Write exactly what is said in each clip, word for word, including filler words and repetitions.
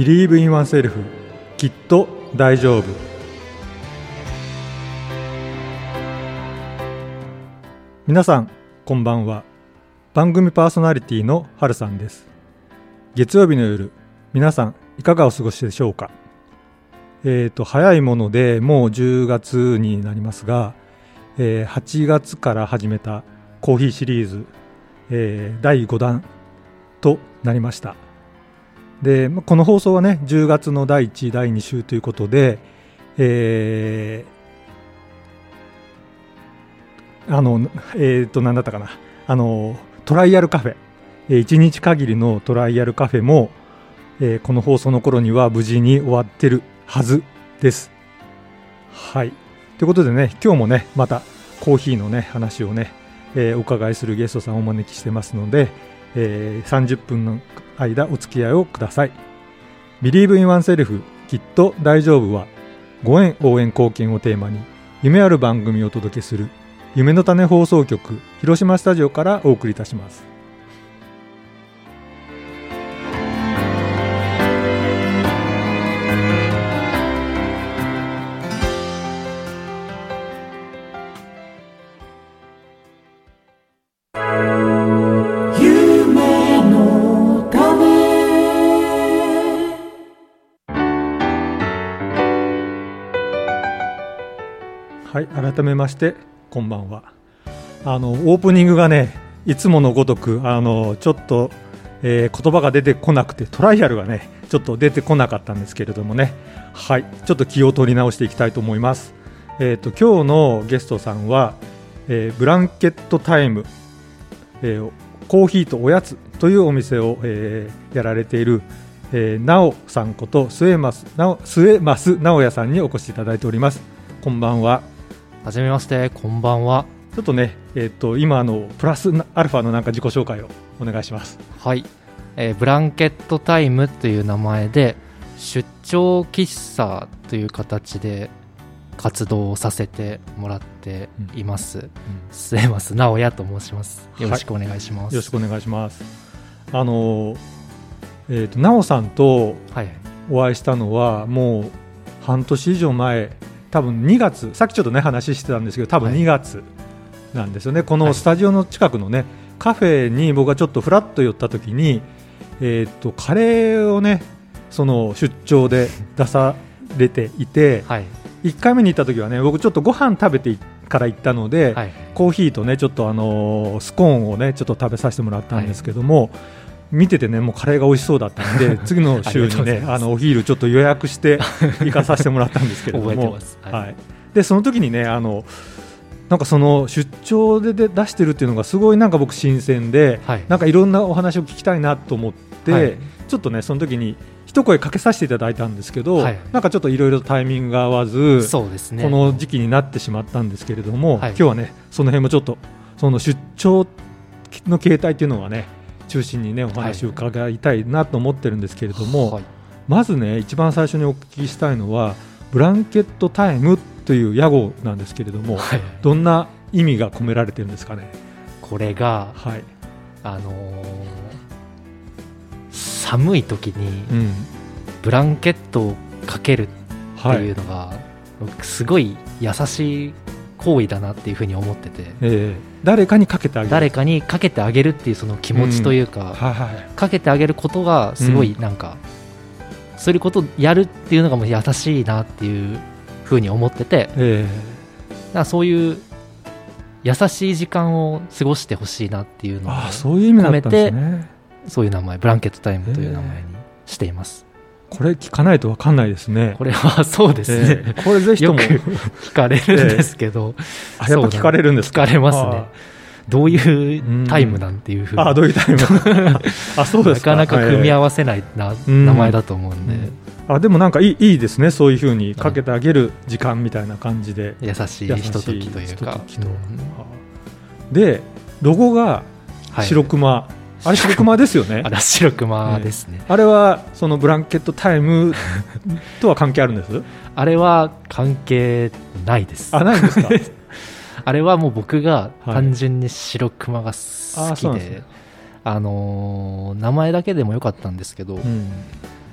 Believe in oneself きっと大丈夫。皆さんこんばんは。番組パーソナリティのはるさんです。月曜日の夜、皆さんいかがお過ごしでしょうか。えーと早いものでもうじゅうがつになりますが、えー、はちがつから始めたコーヒーシリーズ、えー、だいごだんとなりました。でこの放送はねじゅうがつのだいいち、だいに週ということで、えー、あのえーと何だったかなあのトライアルカフェ、いちにち限りのトライアルカフェも、えー、この放送の頃には無事に終わってるはずです。はい、ということでね、今日もねまたコーヒーのね話をね、えー、お伺いするゲストさんをお招きしてますので、えー、さんじゅっぷんの間お付き合いをください。 Believe in oneself きっと大丈夫はご縁応援貢献をテーマに夢ある番組をお届けする夢の種放送局広島スタジオからお送りいたします。はい、改めましてこんばんは。あのオープニングがねいつものごとくあのちょっと、えー、言葉が出てこなくてトライアルがねちょっと出てこなかったんですけれどもね、はい、ちょっと気を取り直していきたいと思います。えーと、今日のゲストさんは、えー、ブランケットタイム、えー、コーヒーとおやつというお店を、えー、やられている、えー、なおさんこと末増なお末増直也さんにお越しいただいております。こんばんは。 はじめまして、こんばんは。 ちょっとね、えー、と今のプラスアルファのなんか自己紹介をお願いします。 はい、えー、ブランケットタイムという名前で出張喫茶という形で活動をさせてもらっています、うんうん、末増直也と申します。よろしくお願いします、 はい、よろしくお願いします。あの、えー、と直さんとお会いしたのはもう半年以上前、多分にがつ、さっきちょっとね話してたんですけど多分にがつなんですよね、はい、このスタジオの近くのねカフェに僕がちょっとフラッと寄った時に、えー、とカレーをねその出張で出されていて、はい、いっかいめに行った時はね僕ちょっとご飯食べてから行ったので、はい、コーヒーとねちょっとあのスコーンをねちょっと食べさせてもらったんですけども、はい、見ててねもうカレーが美味しそうだったので次の週にねあのお昼ちょっと予約して行かさせてもらったんですけれども覚えてます、はいはい、でその時にねあのなんかその出張でで出してるっていうのがすごいなんか僕新鮮で、はい、なんかいろんなお話を聞きたいなと思って、はい、ちょっとねその時に一声かけさせていただいたんですけど、はい、なんかちょっといろいろタイミングが合わずそうですね、この時期になってしまったんですけれども、はい、今日はねその辺もちょっとその出張の形態っていうのはね中心にねお話を伺いたいなと思ってるんですけれども、はい、まずね一番最初にお聞きしたいのはブランケットタイムという屋号なんですけれども、はい、どんな意味が込められてるんですかね。 これが、はい、あのー、寒い時にブランケットをかけるっていうのが、はい、すごい優しい行為だなっていうふうに思ってて、えー、 誰かにかけてあげる誰かにかけてあげるっていうその気持ちというか、うんはいはい、かけてあげることがすごいなんか、うん、そういうことをやるっていうのがもう優しいなっていうふうに思ってて、えー、だからそういう優しい時間を過ごしてほしいなっていうのを込めて、そういう名前ブランケットタイムという名前にしています。 これ聞かないと分かんないですね。 これはそうですね、えー、これぜひともよく聞かれるんですけど、 えー、やっぱ聞かれるんですか。 聞かれますね。どういうタイムなんていうふうに、 あどういうタイムあそうですか。 なかなか組み合わせないな、はい、名前だと思うんで、 うんあでもなんかい い, いいですね、そういうふうにかけてあげる時間みたいな感じで、 うん、優しいひとときというか、 うん、でロゴが白熊、はい、あれ白熊ですよね。 あれ白熊ですね、 ねあれはそのブランケットタイムとは関係あるんですあれは関係ないです。 あないんですかあれはもう僕が単純に白熊が好きで、はい、あ、あのー、名前だけでもよかったんですけど、うん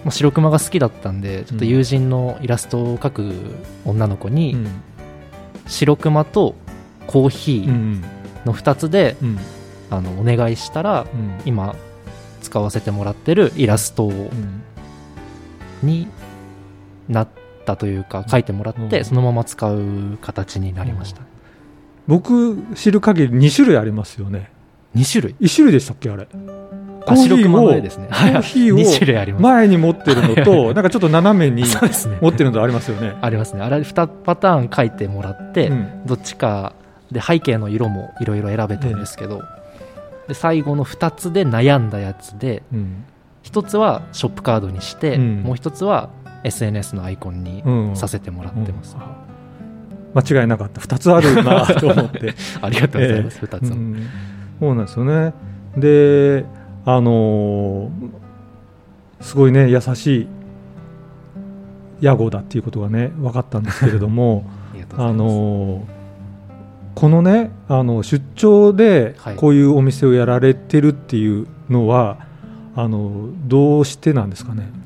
まあ、白熊が好きだったんでちょっと友人のイラストを描く女の子に、うん、白熊とコーヒーのふたつで、うん、あのお願いしたら、うん、今使わせてもらってるイラストになったというか描いてもらってそのまま使う形になりました。 僕知る限りに種類ありますよね。 に種類？ いち種類でしたっけあれ。 コーヒーを、ね、コーヒーを前に持ってるのとなんかちょっと斜めに持ってるのとありますよね。 ありますね。あれにパターン書いてもらって、うん、どっちかで背景の色もいろいろ選べてるんですけど、で最後のふたつで悩んだやつで、うん、ひとつはショップカードにして、うん、もうひとつは エスエヌエス のアイコンにさせてもらってます、うんうんうん、間違いなかった。ふたつあるなと思ってありがとうございます、えー、ふたつも、うん、 そうなんですよね。であのー、すごいね優しい屋号だっていうことがね分かったんですけれどもあのー、このねあの出張でこういうお店をやられてるっていうのは、はい、あのどうしてなんですかね。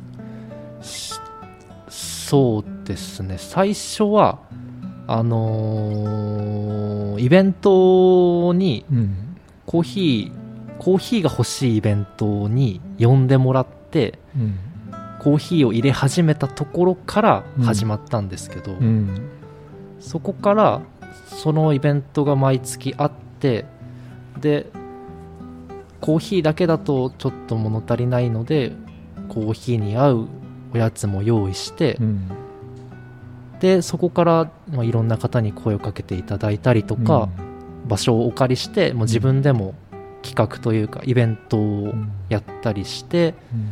そうですね、最初はあのー、イベントにコーヒー、うんコーヒーが欲しいイベントに呼んでもらって、うん、コーヒーを入れ始めたところから始まったんですけど、うんうん、そこからそのイベントが毎月あってでコーヒーだけだとちょっと物足りないのでコーヒーに合うおやつも用意して、うん、でそこから、まあ、いろんな方に声をかけていただいたりとか、場所をお借りしてもう自分でも企画というかイベントをやったりして、うん、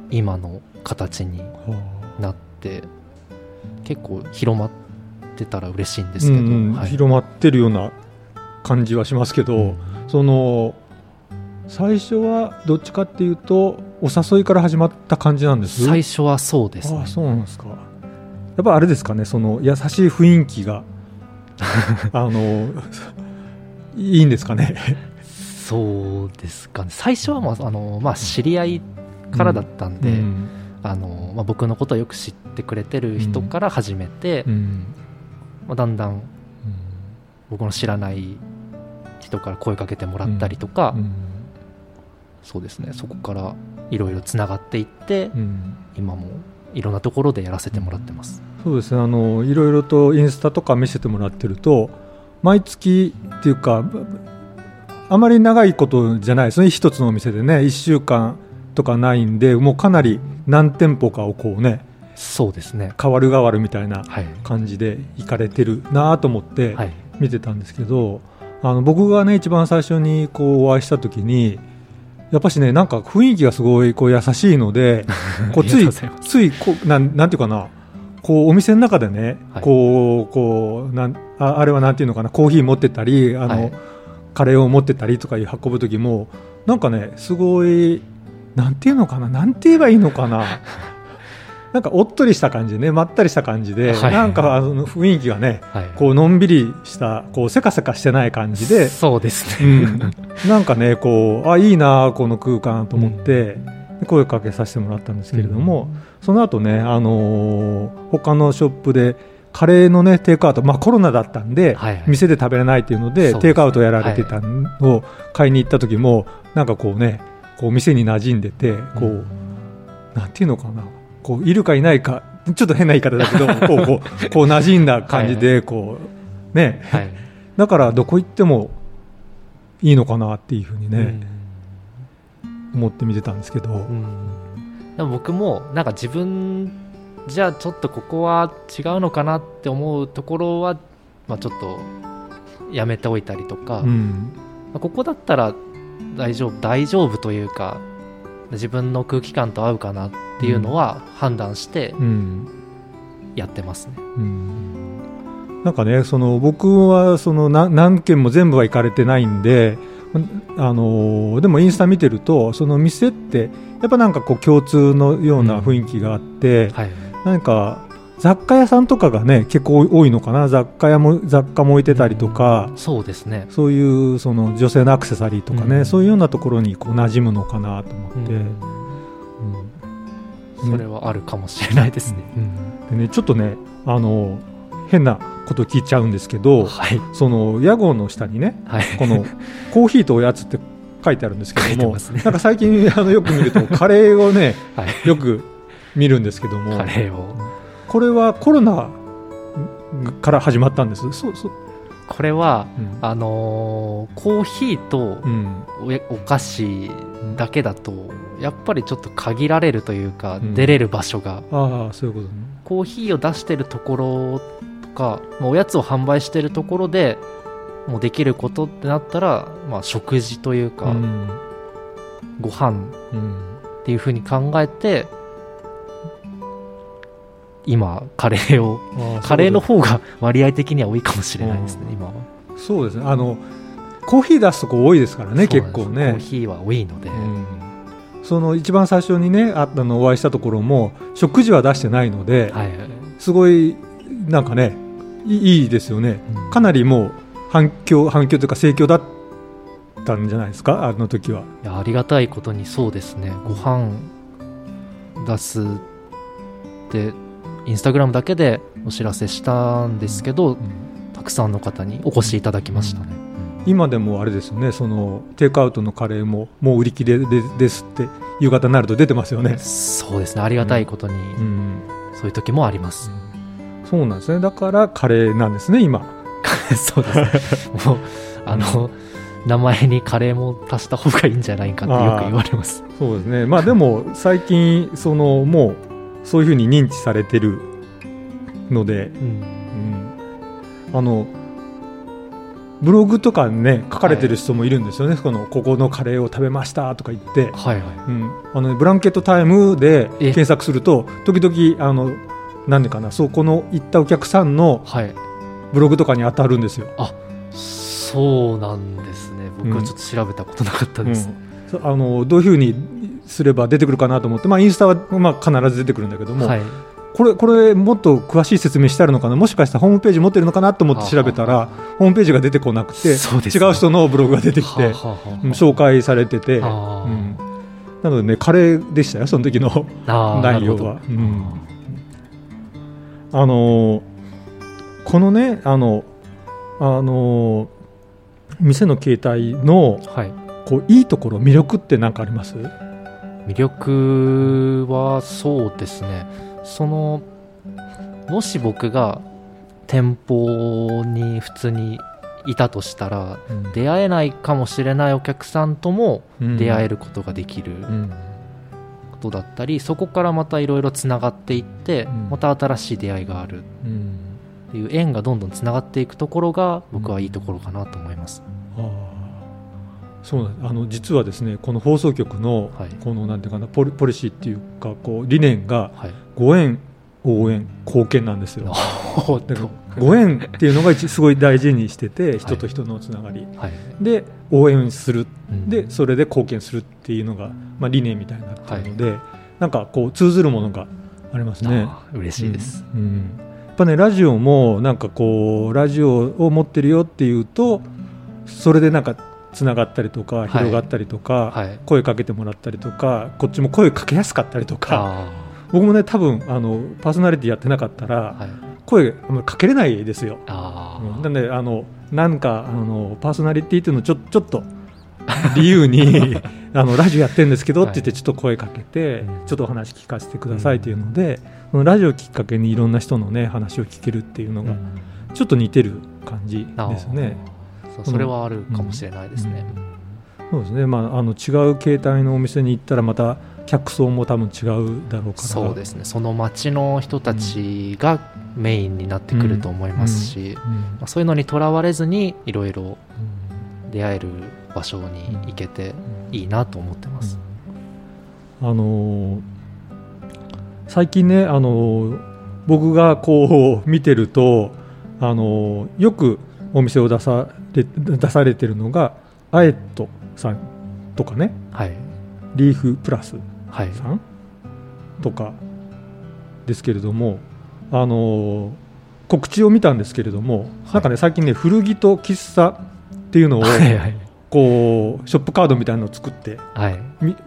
今の形になって、うん、結構広まってたら嬉しいんですけど、うんはい、 広まってるような感じはしますけど、うん、その最初はどっちかっていうとお誘いから始まった感じなんです。 最初はそうですね。 あ、そうなんですか。やっぱあれですかね、その優しい雰囲気があのいいんですかね。 そうですかね。最初は、まああのまあ、知り合いからだったんで、うんうんあのまあ、僕のことをよく知ってくれてる人から始めて、うんまあ、だんだん僕の知らない人から声かけてもらったりとか、うんうん、そうですね、そこからいろいろつながっていって、うん、今もいろんなところでやらせてもらってます。 そうですね、あのいろいろとインスタとか見せてもらってると毎月っていうかあまり長いことじゃないですね。一つのお店でねいっしゅうかんとかないんで、もうかなり何店舗かをこうね、 そうですね、 変わる変わるみたいな感じで行かれてるなと思って見てたんですけど、はい、あの僕がね一番最初にこうお会いした時にやっぱしね、なんか雰囲気がすごいこう優しいのでこうついついこうなん、なんていうかな、こうお店の中でね、はい、こうこうなん あ, あれはなんていうのかな、コーヒー持ってたりあの、はい、カレーを持ってたりとかいう運ぶ時もなんかねすごいなんていうのかな、なんて言えばいいのかななんかおっとりした感じでね、まったりした感じで、はい、なんかあの雰囲気がね、はい、こうのんびりしたこうせかせかしてない感じで、 そうですね、 うん、なんかねこうあいいなこの空間と思って、うん、声かけさせてもらったんですけれども、うん、その後ね、あのー、他のショップでカレーのねテイクアウト、まあ、コロナだったんで、はいはい、店で食べれないっていうのでテイクアウトやられてたのを買いに行った時も、なんかこうねこう店に馴染んでて、こう、うん、なんていうのかな、こういるかいないか、ちょっと変な言い方だけどこうこうこう馴染んだ感じでこうね、はい、だからどこ行ってもいいのかなっていうふうにね、うん、思って見てたんですけど、うん、 でも僕もなんか自分じゃあちょっとここは違うのかなって思うところは、まあ、ちょっとやめておいたりとか、うん、ここだったら大丈夫大丈夫というか自分の空気感と合うかなっていうのは判断してやってますね、うんうん、なんかね、その僕はその 何, 何軒も全部は行かれてないんで、あのでもインスタ見てるとその店ってやっぱなんかこう共通のような雰囲気があって、うんはい、なんか雑貨屋さんとかがね結構多いのかな、雑貨屋も雑貨も置いてたりとか、うん、そうですね、そういうその女性のアクセサリーとかね、うん、そういうようなところにこう馴染むのかなと思って、うんうん、 それはあるかもしれないですね。 うん、でねちょっとねあの変なこと聞いちゃうんですけど、はい、その屋号の下にね、はい、このコーヒーとおやつって書いてあるんですけども、ね、なんか最近あのよく見るとカレーをね、はい、よく見るんですけども、 カレーをこれはコロナから始まったんです。そうそう、 これは、うん、あのー、コーヒーと お,、うん、お菓子だけだとやっぱりちょっと限られるというか、うん、出れる場所が、 ああ、そういうことね。 コーヒーを出してるところとかおやつを販売してるところでもうできることってなったら、まあ、食事というか、うん、ご飯っていう風に考えて今カレーをカレーの方が割合的には多いかもしれないですね、今は。 そうですね、あのコーヒー出すとこ多いですからね、結構ね。 コーヒーは多いので、うん、 その一番最初にねあったのお会いしたところも食事は出してないので、はいはい、すごいなんかねいいですよね、うん、かなりもう反響反響というか盛況だったんじゃないですか、あの時は。 いや、ありがたいことにそうですね、ご飯出すってインスタグラムだけでお知らせしたんですけど、うん、たくさんの方にお越しいただきましたね、 うん、今でもあれですよね、そのテイクアウトのカレーももう売り切れでですって夕方になると出てますよね。 そうですね、ありがたいことに、うん、そういう時もあります、 うん、そうなんですね。だからカレーなんですね今そうですねもうあの、うん、名前にカレーも足した方がいいんじゃないかってよく言われます。 そうですね、まあでも最近そのもうそういうふうに認知されてるので、うんうん、あのブログとかね書かれてる人もいるんですよね、はい、このここのカレーを食べましたとか言って、はいはい、うん、あのブランケットタイムで検索すると時々あのなんでかな、そこの行ったお客さんのブログとかに当たるんですよ、はい、 あ、そうなんですね。僕はちょっと調べたことなかったです、 うんうん、あのどういうふうにすれば出てくるかなと思って、まあ、インスタはまあ必ず出てくるんだけども、はい、これ、これもっと詳しい説明してあるのかな、もしかしたらホームページ持ってるのかなと思って調べたらホームページが出てこなくて、ね、違う人のブログが出てきて、はあはあはあ、紹介されてて、うん、なのでねカレーでしたよその時の内容は、うん、あのこのねあのあの店の形態の、はい、こういいところ魅力って何かあります？ 魅力はそうですね、そのもし僕が店舗に普通にいたとしたら、うん、出会えないかもしれないお客さんとも出会えることができることだったり、うん、そこからまたいろいろつながっていって、うん、また新しい出会いがあるっていう縁がどんどんつながっていくところが僕はいいところかなと思います、うん、あそうなんです。あの実はですねこの放送局のこのなんていうかなポリ、ポリシーっていうかこう理念がご縁、応援、貢献なんですよ。だからご縁っていうのがすごい大事にしてて人と人のつながり、はい、で応援する、うん、でそれで貢献するっていうのが、まあ、理念みたいになっているので、はい、なんかこう通ずるものがありますね。 嬉しいです、 うんうん、やっぱねラジオもなんかこうラジオを持ってるよっていうとそれでなんかつながったりとか広がったりとか、はいはい、声かけてもらったりとかこっちも声かけやすかったりとか、僕もね多分あのパーソナリティやってなかったら、はい、声かけれないですよ。あ、うん、なんであのなんかあのパーソナリティっていうのをちょ、ちょっと理由にあのラジオやってるんですけどって言ってちょっと声かけて、はい、ちょっとお話聞かせてくださいっていうので、うん、ラジオきっかけにいろんな人のね話を聞けるっていうのがちょっと似てる感じですね。 それはあるかもしれないですね、 うんうん、そうですね、まあ、あの違う形態のお店に行ったらまた客層も多分違うだろうから、 そうですね、その街の人たちがメインになってくると思いますし、うんうんまあ、そういうのにとらわれずにいろいろ出会える場所に行けていいなと思ってます、 うんうん、あの最近ねあの僕がこう見てるとあのよくお店を出され、出されてるのがアエットさんとかね、はい、リーフプラスさんとかですけれども、あの告知を見たんですけれども、はい、なんかね最近ね古着と喫茶っていうのを、はいはい、こうショップカードみたいなのを作って、はい、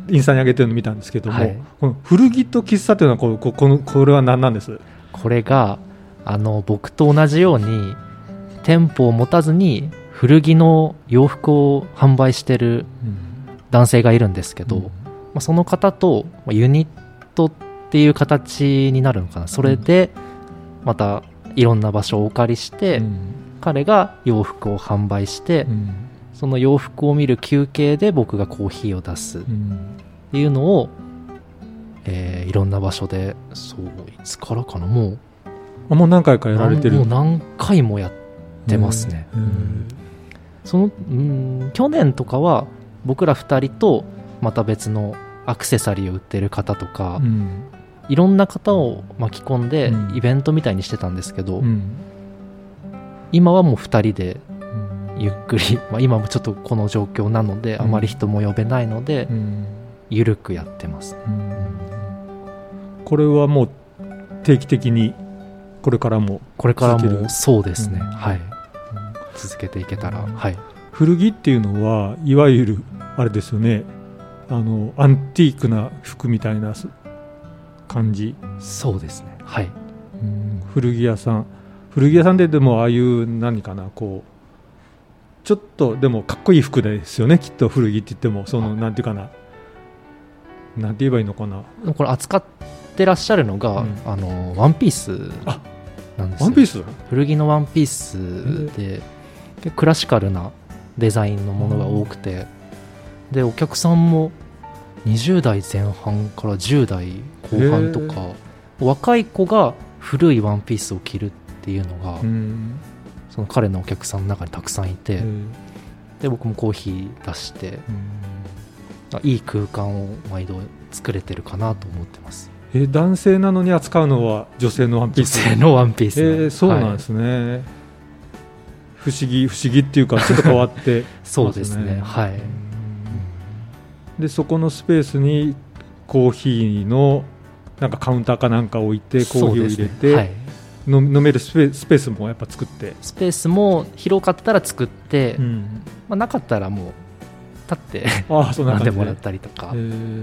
インスタに上げてるの見たんですけども、 はい、 この古着と喫茶というのはこのこのこれは何なんです？ これがあの僕と同じように店舗を持たずに古着の洋服を販売してる男性がいるんですけど、うん、まあ、その方とユニットっていう形になるのかな。それでまたいろんな場所をお借りして、うん、彼が洋服を販売して、うん、その洋服を見る休憩で僕がコーヒーを出すっていうのを、えー、いろんな場所で、そういつからかな、もうあもう何回かやられてる。 もう何回もやってますね。うんうん、そのうん去年とかは僕らふたりとまた別のアクセサリーを売ってる方とか、うん、いろんな方を巻き込んでイベントみたいにしてたんですけど、うん、今はもうふたりでゆっくり、まあ、今もちょっとこの状況なのであまり人も呼べないので、うん、ゆるくやってます、うん、 これはもう定期的にこれからもこれからもそうですね、うん、はい、続けていけたら、うん、はい、 古着っていうのはいわゆるあれですよね、あのアンティークな服みたいな感じ。 そうですね、はい、 うん、古着屋さん古着屋さんででもああいう何かな、こうちょっとでもかっこいい服ですよね、きっと古着って言っても、そのなんていうかな、なんて言えばいいのかな、 これ扱ってらっしゃるのが、うん、あのワンピースなんですよ。 ワンピース？ 古着のワンピースで、でクラシカルなデザインのものが多くて、でお客さんもにじゅう代前半からじゅう代後半とか、若い子が古いワンピースを着るっていうのが、その彼のお客さんの中にたくさんいて、で僕もコーヒー出して、いい空間を毎度作れてるかなと思ってます。 え男性なのに扱うのは女性のワンピース？ 女性のワンピース、ね、 えー、そうなんですね、はい、不思議不思議っていうかちょっと変わってますね。 そうですね、はい。 でそこのスペースにコーヒーのなんかカウンターかなんか置いてコーヒーを入れて、ね、はい、飲めるスペース、スペースもやっぱ作って、 スペースも広かったら作って、うん、まあ、なかったらもう立って飲んでもらったりとか。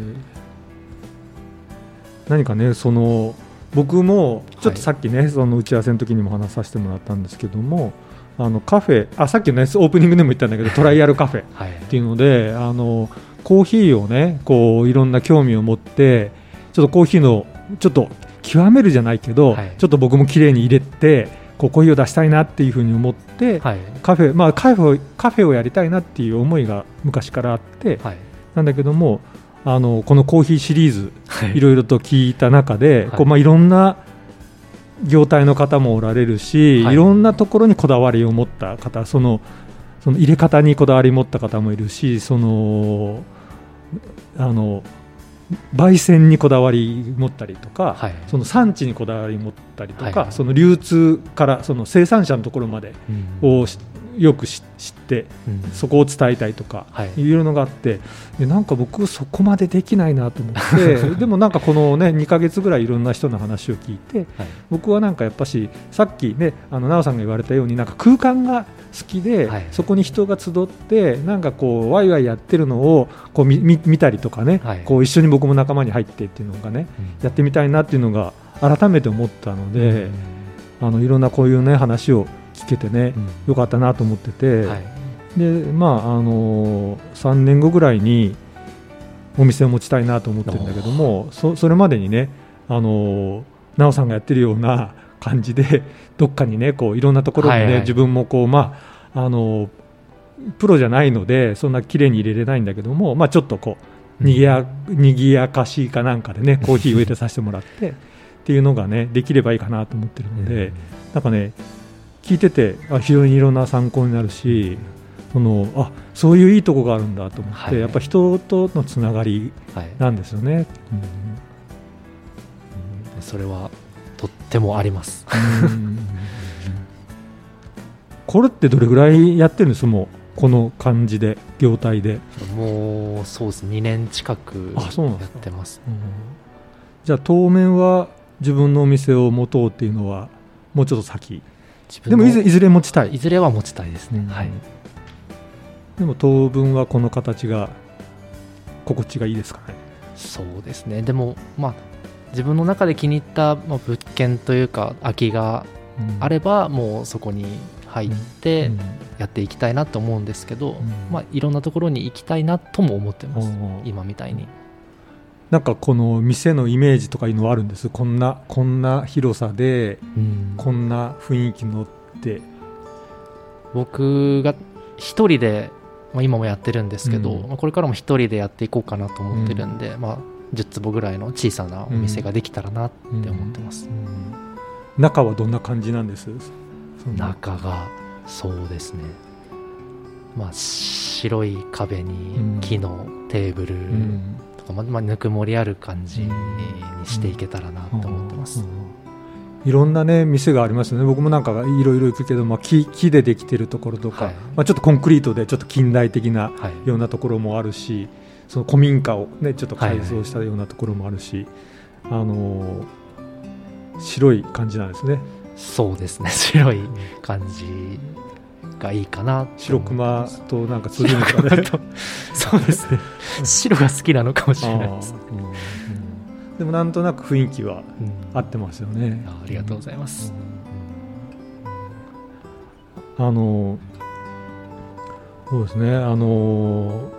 何かね、その僕もちょっとさっきね、はい、その打ち合わせの時にも話させてもらったんですけども、あのカフェ、あさっきの、ね、オープニングでも言ったんだけどトライアルカフェっていうので、はい、あのコーヒーをねこういろんな興味を持ってちょっとコーヒーのちょっと極めるじゃないけど、はい、ちょっと僕も綺麗に入れてこうコーヒーを出したいなっていうふうに思って、はい、カフェ、まあ、カフェ、カフェをやりたいなっていう思いが昔からあって、はい、なんだけどもあのこのコーヒーシリーズ、はい、いろいろと聞いた中で、はい、こうまあ、いろんな業態の方もおられるし、はい、いろんなところにこだわりを持った方、その、その入れ方にこだわりを持った方もいるし、そのあの焙煎にこだわり持ったりとか、はい、その産地にこだわり持ったりとか、はい、その流通からその生産者のところまでを、うん、よく知って、うん、そこを伝えたいとか、はい、いうのがあって、でなんか僕そこまでできないなと思ってでもなんかこの、ね、にかげつぐらいいろんな人の話を聞いて、はい、僕はなんかやっぱしさっきねあの奈緒さんが言われたようになんか空間が好きで、はい、そこに人が集ってなんかこうワイワイやってるのをこう 見, 見たりとかね、はい、こう一緒に僕も仲間に入ってっていうのがね、うん、やってみたいなっていうのが改めて思ったので、うん、あのいろんなこういうね話を聞けてね、うん、よかったなと思ってて、はい、でまああのさんねんごぐらいにお店を持ちたいなと思ってるんだけども、 そ, それまでにねあの奈緒さんがやってるような感じでどっかにねこういろんなところにね、はいはい、自分もこうまああのプロじゃないのでそんな綺麗に入れれないんだけども、まあ、ちょっとこうにぎや、にぎやかしいかなんかでねコーヒーを入れさせてもらってっていうのがねできればいいかなと思ってるので、なんかね聞いててあ非常にいろんな参考になるし、そのあそういういいとこがあるんだと思って、はい、やっぱ人とのつながりなんですよね、はい、うんうん、それはとってもありますうんこれってどれぐらいやってるんですもうこの感じで業態で？ もうそうですにねん近くやってます。 うん、じゃあ当面は自分のお店を持とうっていうのはもうちょっと先？でもい ず, いずれ持ちたい？ いずれは持ちたいですね、うん、はい。 でも当分はこの形が心地がいいですかね。 そうですね。でもまあ自分の中で気に入った物件というか空きがあれば、うん、もうそこに入ってやっていきたいなと思うんですけど、うんまあ、いろんなところに行きたいなとも思ってます、うん、今みたいに。 なんかこの店のイメージとかいうのはあるんです。こんなこんな広さで、うん、こんな雰囲気のって。 僕が一人で、まあ、今もやってるんですけど、うんまあ、これからも一人でやっていこうかなと思ってるんで、うんまあ、じゅっ坪ぐらいの小さなお店ができたらなって思ってます、うんうんうん、 中はどんな感じなんです？ 中がそうですね、まあ、白い壁に木のテーブルとか、うんまあ、ぬくもりある感じにしていけたらなと思ってます、うんうんうんいろんな、ね、店がありますよね。僕もなんかいろいろ行くけど、まあ、木, 木でできてるところとか、はいまあ、ちょっとコンクリートでちょっと近代的なようなところもあるし、はい、その古民家を、ね、ちょっと改造したようなところもあるし、はいはい、あのー、白い感じなんですね。 そうですね、白い感じがいいかな。 白熊となんか通じるんですかね。 そうですね白が好きなのかもしれないです。 でもなんとなく雰囲気は合ってますよね、うん、 あ, ありがとうございます、 うん、あのそうですねあの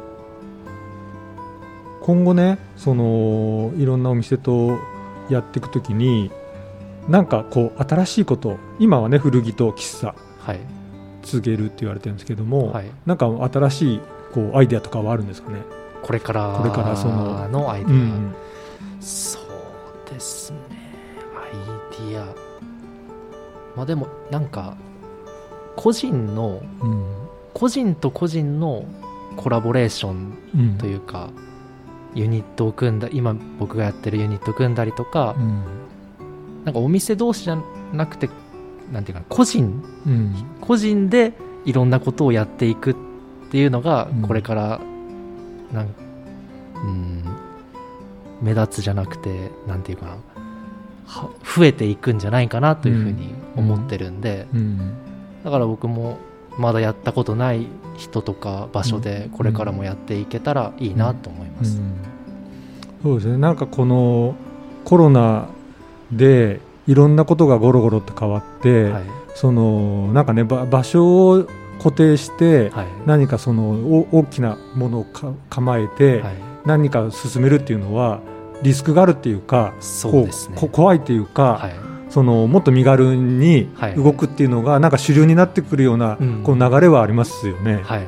今後ねそのいろんなお店とやっていくときになんかこう新しいこと今はね古着と喫茶、はい、続けるって言われてるんですけども、はい、なんか新しいこうアイデアとかはあるんですかね。 これからこれからそののアイデア、うんそうですねアイディアまあでもなんか個人の、うん、個人と個人のコラボレーションというか、うん、ユニットを組んだ今僕がやってるユニットを組んだりとか、うん、なんかお店同士じゃなくてなんていうか個人、うん、個人でいろんなことをやっていくっていうのがこれからなん、うん目立つじゃなくてなんていうかな増えていくんじゃないかなというふうに思ってるんで、うんうん、だから僕もまだやったことない人とか場所でこれからもやっていけたらいいなと思います、うんうん、 そうですね。なんかこのコロナでいろんなことがゴロゴロって変わって、はい、そのなんかね場所を固定して、はい、何かその大きなものをか構えて、はい、何か進めるっていうのはリスクがあるっていうかそうですね、 こう怖いっていうか、はい、そのもっと身軽に動くっていうのがなんか主流になってくるような、はい、この流れはありますよね、はいうん、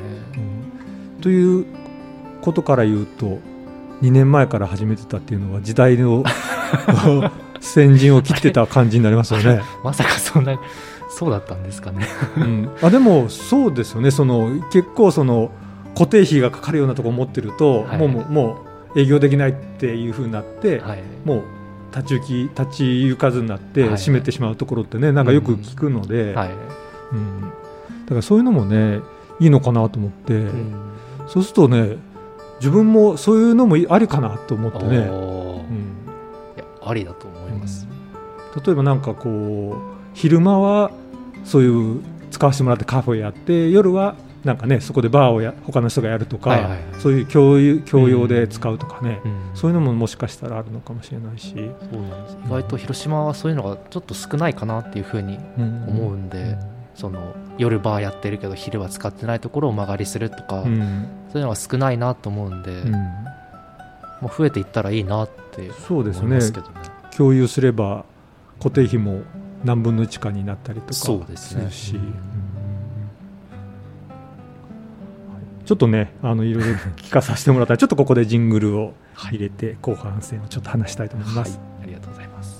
ということから言うとにねんまえから始めてたっていうのは時代の先陣を切ってた感じになりますよね。 まさかそんなそうだったんですかね、 うん、あでもそうですよね。その結構その固定費がかかるようなところを持ってると、はい、もうもう営業できないっていう風になって、はい、もう立ち行き立ち行かずになって閉めてしまうところってね、はい、なんかよく聞くので、うんはいうん、だからそういうのもねいいのかなと思って、うん、そうするとね自分もそういうのもありかなと思ってね、うん、 いやありだと思います、 うん、例えばなんかこう昼間はそういう使わせてもらってカフェやって夜はなんかねそこでバーをや他の人がやるとか、はいはいはい、そういう共有共用で使うとかね、うん、そういうのももしかしたらあるのかもしれないし、そうなんです。意外と広島はそういうのがちょっと少ないかなっていうふうに思うんで、うん、その夜バーやってるけど昼は使ってないところを間借りするとか、うん、そういうのが少ないなと思うんで、うん、もう増えていったらいいなって思いますけどね。 そうですね。共有すれば固定費も何分のいちかになったりとかするし、そうですね、うんちょっとねあのいろいろ聞かさせてもらったらちょっとここでジングルを入れて後半戦をちょっと話したいと思います、 はい、ありがとうございます。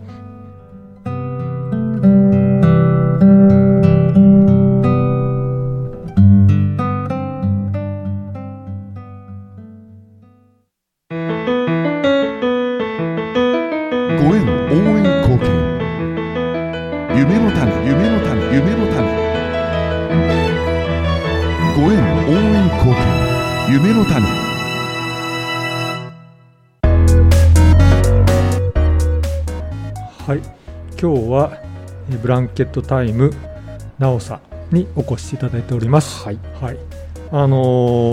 ご縁応援貢献夢の種夢の種夢の種ご縁応援貢献夢の種。 はい、今日はブランケットタイムなおさんにお越しいただいております。はい、はい、あのー、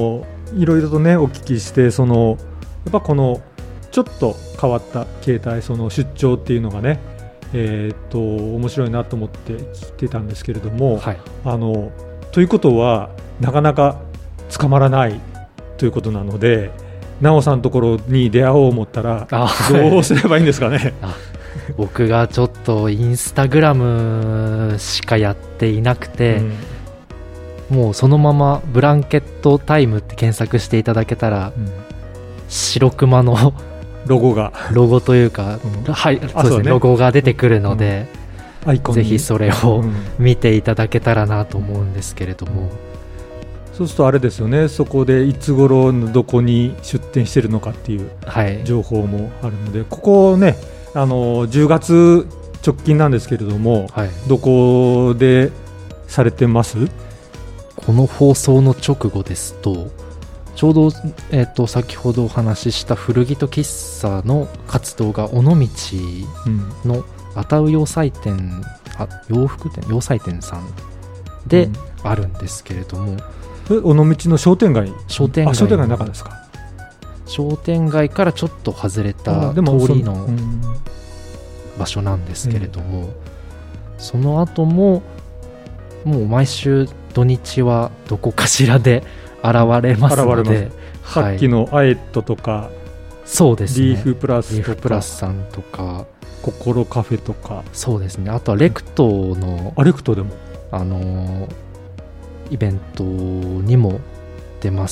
いろいろとねお聞きして、そのやっぱこのちょっと変わった形態、その出張っていうのがね、えー、っと面白いなと思って聞いてたんですけれども、はい、あのということはなかなか捕まらないということなので、なおさんのところに出会おう思ったらどうすればいいんですかね。 あ僕がちょっとインスタグラムしかやっていなくて、うん、もうそのままブランケットタイムって検索していただけたら、うん、白熊のロゴがロゴというか、うん、はいそうですね、ねロゴが出てくるので、うん、アイコンぜひそれを見ていただけたらなと思うんですけれども、うん、 そうするとあれですよね、そこでいつ頃どこに出店してるのかっていう情報もあるので、はい、ここねあのじゅうがつ直近なんですけれども、はい、どこでされてます？ この放送の直後ですとちょうど、えー、と先ほどお話しした古着と喫茶の活動が尾道のあたう洋裁店、あ洋服店洋裁店さんであるんですけれども、 うん、尾道の商店街商店街あ商店街の中ですか？ 商店街からちょっと外れた通りの場所なんですけれども、その後ももう毎週土日はどこかしらで現れますので、 さっきのアエットとか、 そうですね、 リーフプラスとかリーフプラスさんとか心カフェとか、 そうですね、あとはレクトの、 あレクトでもあのイベントにも出ます。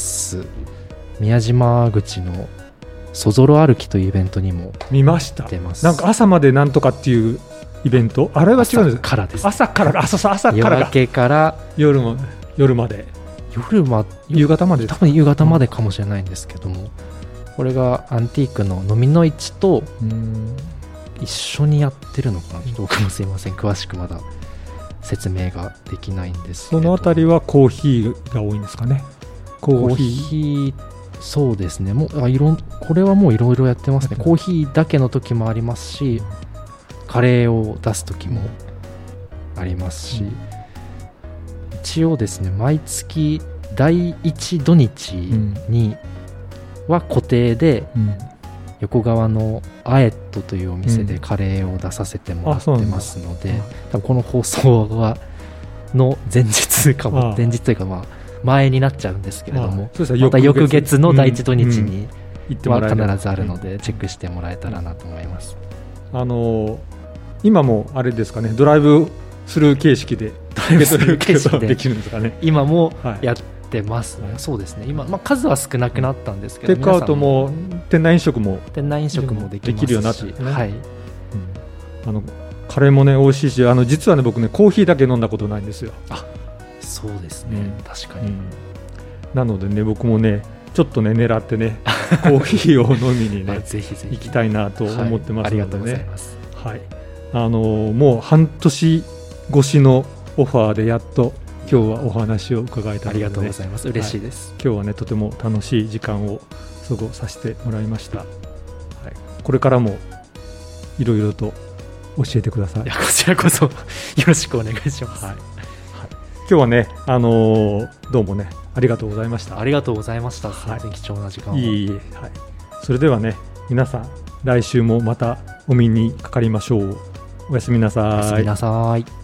宮島口のそぞろ歩きというイベントにも見ました。 出ます。 なんか朝までなんとかっていうイベント、あれは違うんです。 朝からです。 朝から朝朝から夜明けから夜も夜まで夜ま夕方まで多分夕方までかもしれないんですけども、うん、これがアンティークの飲みの市と一緒にやってるのかな、ちょっと僕もすいません詳しくまだ説明ができないんですけど、 そのあたりはコーヒーが多いんですかね。 コーヒーそうですね、もうあいろこれはもういろいろやってますね。コーヒーだけの時もありますし、カレーを出す時もありますし、うん、一応ですね毎月だいいち土日には固定で横川のアエットというお店でカレーを出させてもらってますので、うん、多分この放送はの前日かも、前日というかまあ前になっちゃうんですけれども、また翌月のだいいち土日には必ずあるのでチェックしてもらえたらなと思います。 あのー、今もあれですかね、ドライブスルー形式でドライブスルー形式でできるんですかね。 今もやってますね、はい、そうですね今、まあ、数は少なくなったんですけど、 テイクアウトも店内飲食も店内飲食もできますし、 できるようになってますね、 はい、 うん、あのカレーもね美味しいし、あの実はね僕ねコーヒーだけ飲んだことないんですよ。 あそうですね、うん、確かに、うん、 なのでね僕もねちょっとね狙ってねコーヒーを飲みにねぜひぜひ行きたいなと思ってますのでね、はい、ありがとうございます、 はい、あのもう半年越しのオファーでやっと今日はお話を伺えたので、ね、 ありがとうございます、嬉しいです、 はい、今日はねとても楽しい時間を過ごさせてもらいました、はい、これからもいろいろと教えてください。 いやこちらこそよろしくお願いします、 はいはい、今日はね、あのー、どうもねありがとうございました。 ありがとうございました。すみません、貴重な時間を。 いいいい、はい、それではね皆さん来週もまたお見にかかりましょう。おやすみなさい。 おやすみなさい。